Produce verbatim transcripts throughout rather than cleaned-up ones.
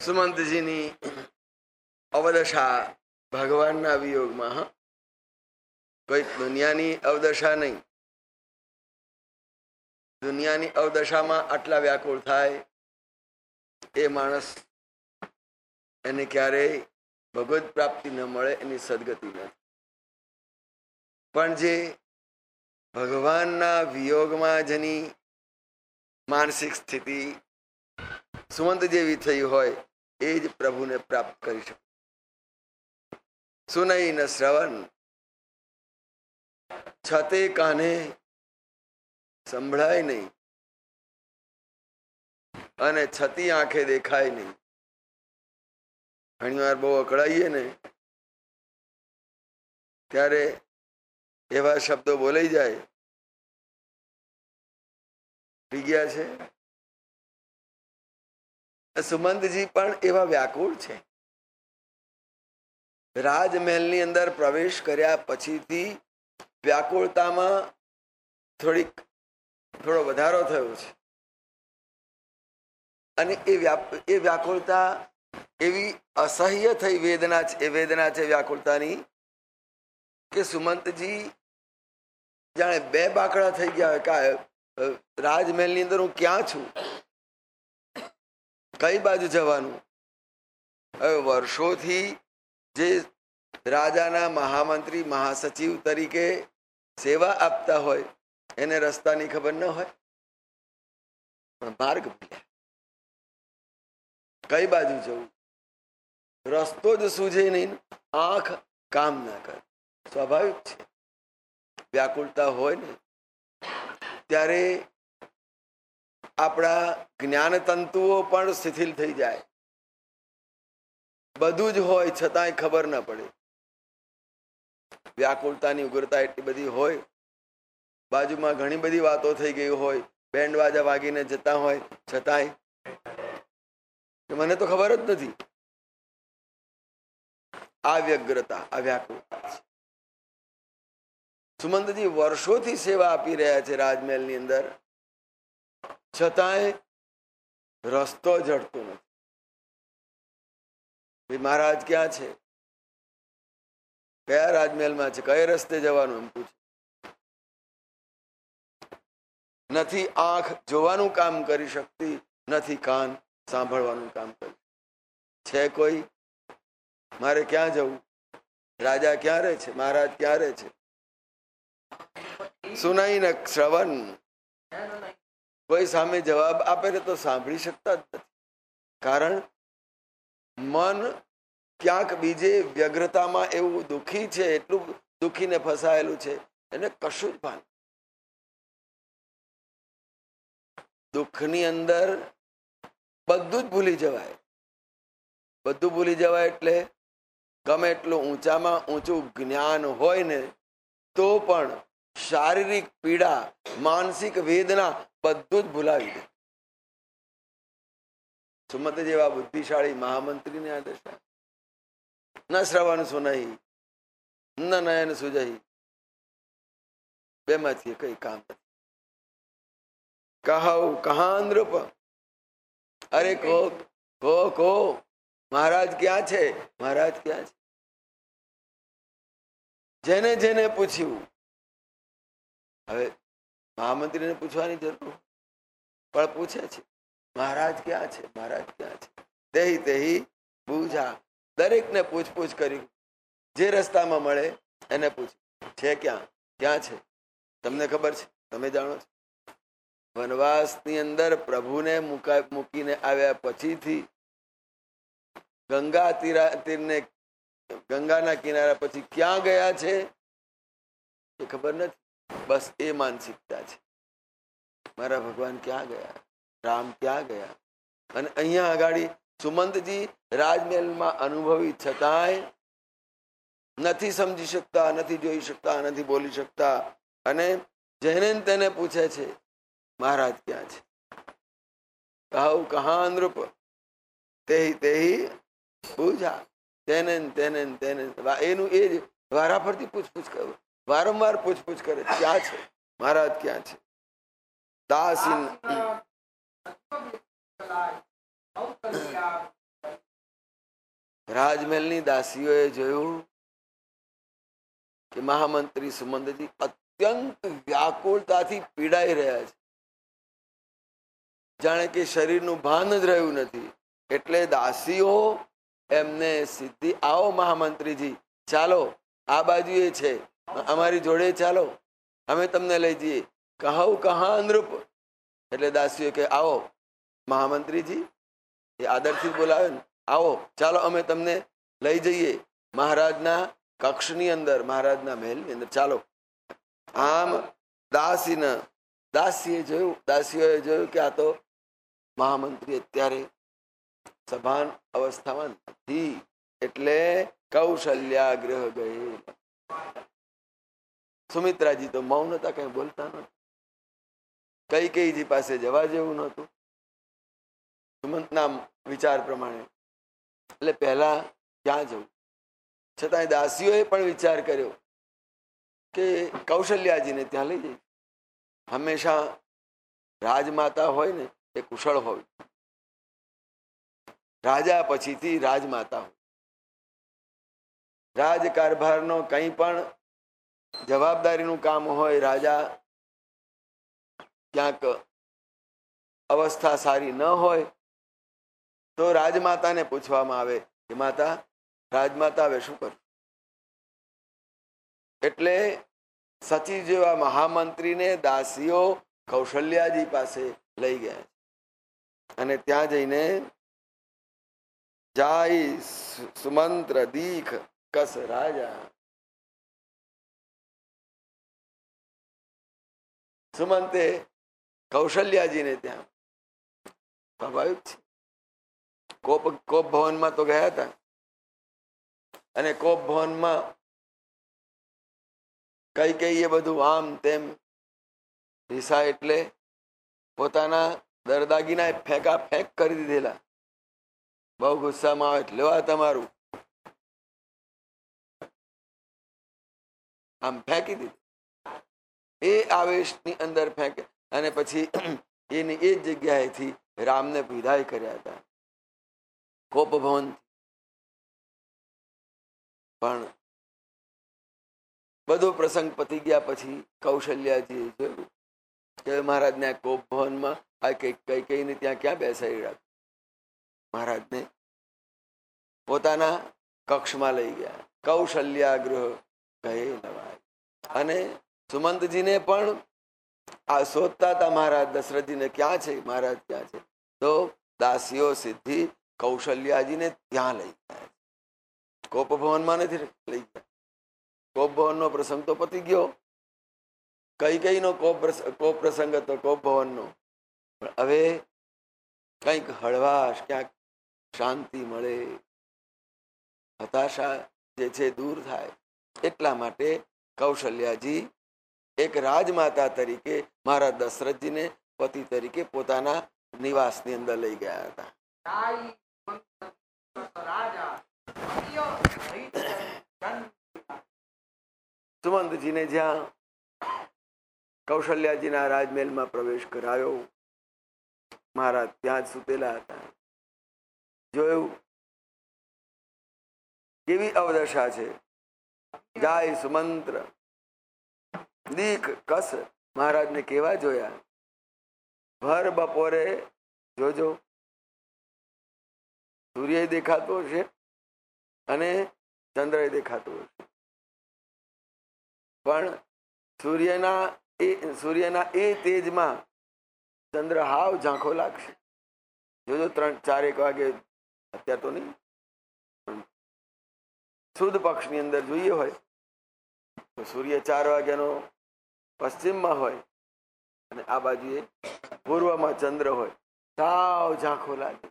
સુમંતજીની અવદશા ભગવાનના વિયોગમાં. હા, કોઈ દુનિયાની અવદશા નહીં. દુનિયાની અવદશામાં આટલા વ્યાકુળ થાય એ માણસ એને ક્યારેય ભગવત પ્રાપ્તિ ન મળે, એની સદગતિ નથી. પણ જે ભગવાનના વિયોગમાં જેની માનસિક સ્થિતિ સુમંત જેવી થઈ હોય એ જ પ્રભુને પ્રાપ્ત કરી શકે. સુનઈ ન શ્રવણ છતે કાને સંભળાય નહીં અને છતી આંખે દેખાય નહીં. ઘણી વાર બહુ અકળાઈએ ને ત્યારે એવા શબ્દો બોલાઈ જાય. પી ગયા છે. સુમંતજી પણ એવા વ્યાકુળ છે. રાજમહેલની અંદર પ્રવેશ કર્યા પછીથી વ્યાકુળતામાં થોડીક થોડો વધારો થયો છે. અને એ વ્યાપ એ વ્યાકુળતા એવી અસહ્ય થઈ વેદના છે. એ વેદના છે વ્યાકુળતાની કે સુમંતજી જાણે બે બાકડા થઈ ગયા હોય. કે રાજમહેલની અંદર હું ક્યાં છું, કઈ બાજુ જવાનું? હવે વર્ષોથી જે રાજાના મહામંત્રી મહાસચિવ તરીકે સેવા આપતા હોય એને રસ્તાની ખબર ન હોય, પણ માર્ગ ભૂલ્યા. કઈ બાજુ જવું, રસ્તો જ સૂઝે નહીં, આંખ કામ ના કરે. સ્વાભાવિક છે. વ્યાકુળતા હોય ને ત્યારે આપણા જ્ઞાન તંતુઓ પણ શિથિલ થઈ જાય. બધું જ હોય છતાંય ખબર ના પડે. વ્યાકુળતાની ઉગ્રતા એટલી બધી હોય, બાજુમાં ઘણી બધી વાતો થઈ ગઈ હોય, બેન્ડ વાજા વાગીને જતા હોય છતાંય મને તો ખબર જ નથી. આ વ્યગ્રતા, આ વ્યાકુળતા છે. સુમંતજી વર્ષોથી સેવા આપી રહ્યા છે રાજમહેલની અંદર, છતાંય રસ્તો જડતો નથી. મહારાજ ક્યાં છે, કયા રાજમહેલમાં છે, કયા રસ્તે જવાનું એમ પૂછે. નથી આંખ જોવાનું કામ કરી શકતી, નથી કાન સાંભળવાનું કામ કરી. છે કોઈ? મારે ક્યાં જવું? રાજા ક્યાં રહે છે? મહારાજ ક્યાં રહે છે? સુનાઈ ન શ્રવણ. કોઈ સામે જવાબ આપે તો સાંભળી શકતા જ નથી. કારણ મન ક્યાંક બીજે વ્યગ્રતામાં એવું દુઃખી છે, એટલું દુઃખીને ફસાયેલું છે, એને કશું જ ભાન. દુઃખની અંદર બધું જ ભૂલી જવાય. બધું ભૂલી જવાય એટલે ગમે એટલું ઊંચામાં ઊંચું જ્ઞાન હોય ને તો પણ શારીરિક પીડા, માનસિક વેદના બધું જ ભૂલાવી દે. સુમંત જેવા બુદ્ધિશાળી મહામંત્રીને આ દશા. ન શ્રવણ સુનહી ન નયન સુજહી. બેમાંથી કઈ કામ નથી. કહો કહા નૃપ. અરે કો કો કો મહારાજ ક્યાં છે? મહારાજ ક્યાં છે? જેને જેને પૂછ્યું, હવે મહામંત્રીને પૂછવાની જરૂર પણ પૂછે છે, મહારાજ ક્યાં છે? મહારાજ ક્યાં છે? તેહી તેહી બુઝા. દરેકને પૂછપૂછ કરી. જે રસ્તામાં મળે એને પૂછ. છે ક્યાં? ક્યાં છે? તમને ખબર છે? તમે જાણો છો? વનવાસની અંદર પ્રભુને મુકા મૂકીને આવ્યા પછીથી ગંગા તીરા તીરને ગંગાના કિનારા પછી ક્યાં ગયા છે એ ખબર નથી. બસ એ માનસિકતા છે. મારા ભગવાન ક્યાં ગયા? રામ ક્યાં ગયા? અને અહીંયા આગાડી સુમંતજી રાજમહેલમાં અનુભવી છતાંય નથી સમજી શકતા, નથી જોઈ શકતા, નથી બોલી શકતા. અને જેને તેને પૂછે છે મહારાજ ક્યાં છે? કહું કહા નૃપ તેહી તેહી બુઝા. તેને તેને તેને એનું એ જ વારા ફરતી પૂછપૂછ કરે, વારંવાર પૂછપૂછ કરે. ક્યાં છે? મહારાજ ક્યાં છે? દાસીન રાજમહેલની દાસીઓએ જોયું કે મહામંત્રી સુમંતજી અત્યંત વ્યાકુળતાથી પીડાઈ રહ્યા છે, જાણે કે શરીરનું ભાન જ રહ્યું નથી. એટલે દાસીઓ એમને સીધી, આવો મહામંત્રીજી, ચાલો આ બાજુ એ છે, અમારી જોડે ચાલો, અમે તમને લઈ જઈએ. કહું કહા નૃપ, એટલે દાસીઓ કે આવો મહામંત્રીજી, એ આદરથી બોલાવે ને, આવો ચાલો અમે તમને લઈ જઈએ મહારાજના કક્ષની અંદર, મહારાજના મહેલની અંદર, ચાલો. આમ દાસીને દાસીએ જોયું, દાસીઓએ જોયું કે આ તો મહામંત્રી અત્યારે સભાન અવસ્થામાં નથી, એટલે કૌશલ્યા ગ્રહ ગયે. સુમિત્રાજી તો મૌન હતા, કઈ બોલતા નહોતા. કૈકેયીજી પાસે જવા જેવું નહોતું સુમંતના વિચાર પ્રમાણે. એટલે પહેલા ક્યાં જવું? છતાંય દાસીઓએ પણ વિચાર કર્યો કે કૌશલ્યાજીને ત્યાં લઈ જઈ. હંમેશા રાજમાતા હોય ને એ કુશળ હોય. રાજા પછીથી રાજમાતા હોય. રાજકારભારનો કંઈ પણ જવાબદારીનું કામ હોય, રાજા ક્યાંક અવસ્થા સારી ન હોય તો રાજમાતાને પૂછવામાં આવે કે માતા, રાજમાતા હવે શું કરું? એટલે સચી જેવા મહામંત્રીને દાસીઓ કૌશલ્યાજી પાસે લઈ ગયા અને ત્યાં જઈને જાય સુમંત્ર દીખ કસ રાજા. સુમંતે કૌશલ્યાજીને ત્યાં, સ્વાભાવિક છે, કોપ કોપ ભવનમાં તો ગયા હતા અને કોપ ભવનમાં કઈ કઈ એ બધું આમ તેમ રીસા એટલે પોતાના દરદાગીના ફેંકા ફેંક કરી દીધેલા. બહુ ગુસ્સામાં આવે એટલે આ તમારું આમ ફેંકી દીધું. એ આવેશની અંદર ફેંકે અને પછી એની એ જ જગ્યાએથી રામને વિદાય કર્યા હતા કોપ ભવન. પણ બધો પ્રસંગ પતી ગયા પછી કૌશલ્યાજીએ જોયું કે મહારાજને કોપ ભવનમાં આ કઈ કઈ કઈને ત્યાં ક્યાં બેસાડી રાખ. મહારાજને પોતાના કક્ષમાં લઈ ગયા. કૌશલ્યા ગૃહ કહે નવાય. અને સુમંતજીને પણ આ શોધતા હતા મહારાજ દશરથજીને, ક્યાં છે મહારાજ, ક્યાં છે? તો દાસીઓ સિદ્ધિ કૌશલ્યાજીને ત્યાં લઈ ગયા. કોપ ભવનમાં નથી લઈ ગયા. કોપ ભવનનો પ્રસંગ તો પતી ગયો. કઈ કઈ નો કોપ કોપ પ્રસંગ હતો કોપ ભવનનો. પણ હવે કંઈક હળવાશ, ક્યાંક શાંતિ મળે, હતાશા જે છે દૂર થાય. એટલા માટે કૌશલ્યાજી એક રાજમાતા તરીકે મહારાજ દશરથજીને પતિ તરીકે પોતાના નિવાસની અંદર લઈ ગયા હતા. સુમંતજીને જ્યાં કૌશલ્યાજીના રાજમહેલમાં પ્રવેશ કરાયો, મહારાજ ત્યાં જ સુતેલા હતા. જોયું કેવી અવદશા છે. જાય સુમંત્ર દીખ કસ. મહારાજને કેવા જોયા? ભર બપોરે જોજો સૂર્ય દેખાતો હશે અને ચંદ્ર દેખાતો હશે, પણ સૂર્યના એ સૂર્યના એ તેજમાં ચંદ્ર હાવ ઝાંખો લાગશે. જોજો ત્રણ ચાર એક વાગે, અત્યારે તો નહીં, સુદ પક્ષની અંદર જોઈએ હોય તો સૂર્ય ચાર વાગ્યાનો પશ્ચિમમાં હોય અને આ બાજુએ પૂર્વમાં ચંદ્ર હોય, સાવ ઝાંખો લાગે.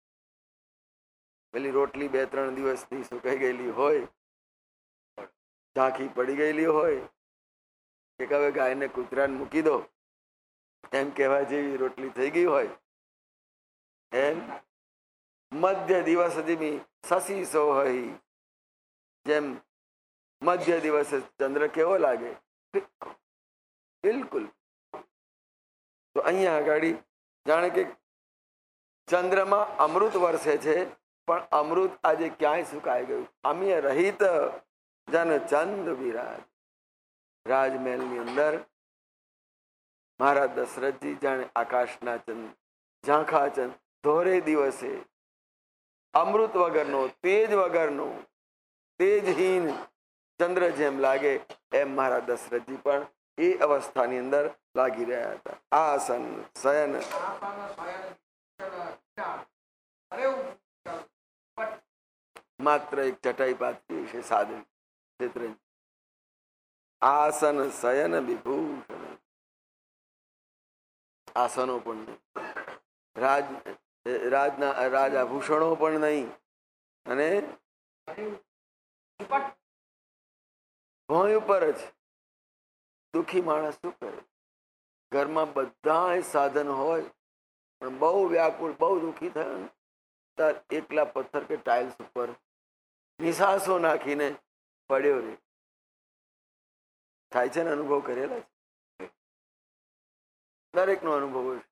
પેલી રોટલી બે ત્રણ દિવસથી સુકાઈ ગયેલી હોય, ઝાંખી પડી ગયેલી હોય કે હવે ગાયને કૂતરાને મૂકી દો એમ કહેવા જેવી રોટલી થઈ ગઈ હોય, એમ મધ્ય દિવસ જીમી શશી સોહઈ. જેમ મધ્ય દિવસે ચંદ્ર કેવો લાગે? બિલકુલ. તો અહીંયા આગળ જાણે કે ચંદ્રમાં અમૃત વરસે છે પણ અમૃત આજે ક્યાંય સુકાઈ ગયું. અમીય રહિત જન ચંદ વિરાજ. રાજમહેલની અંદર મહારાજ દશરથજી જાણે આકાશના ચંદ, ઝાંખા ચંદ, ધોરે દિવસે અમૃત વગરનો, તેજ વગરનો, તેજહીન ચંદ્ર જેમ લાગે એમ મહારાજ દશરથજી પણ એ અવસ્થાની અંદર લાગી રહ્યા હતા. આસન શયન માત્ર એક ચટાઈ પાથરી છે સાધન ક્ષેત્ર. આસન શયન વિભૂષણ. આસનો પણ નહીં, રાજ રાજના રાજાભૂષણો પણ નહીં, અને ભોંય ઉપર જ. દુઃખી માણસ શું કરે? ઘરમાં બધા સાધન હોય પણ બહુ વ્યાકુળ, બહુ દુઃખી થયો ને તાર એકલા પથ્થર કે ટાઇલ્સ ઉપર નિશાસો નાખીને પડ્યો રે. થાય છે ને? અનુભવ કરેલા છે, દરેક નો અનુભવ છે.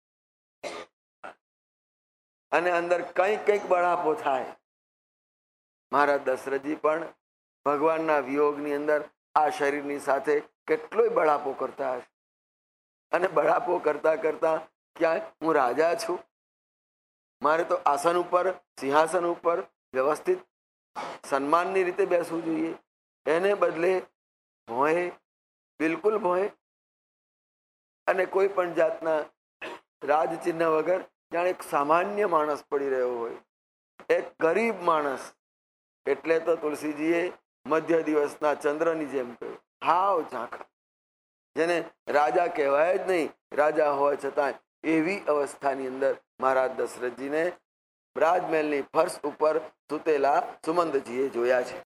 અને અંદર કંઈક કંઈક બળાપો થાય. મહારાજ દશરથજી પણ ભગવાનના વિયોગની અંદર આ શરીરની સાથે કેટલોય બળાપો કરતા હશે. અને બળાપો કરતા કરતા ક્યાંય હું રાજા છું, મારે તો આસન ઉપર, સિંહાસન ઉપર વ્યવસ્થિત સન્માનની રીતે બેસવું જોઈએ, એને બદલે ભોંય, બિલકુલ ભોંય, અને કોઈ પણ જાતના રાજચિહ્ન વગર જાણે એક સામાન્ય માણસ પડી રહ્યો હોય, એક ગરીબ માણસ. એટલે તો તુલસીજીએ મધ્ય દિવસના ચંદ્રની જેમ કહ્યું, હાવ ઝાંખા, જેને રાજા કહેવાય જ નહીં, રાજા હોવા છતાં એવી અવસ્થાની અંદર મહારાજ દશરથજીને રાજમહેલની ફર્શ ઉપર સૂતેલા સુમંતજીએ જોયા છે.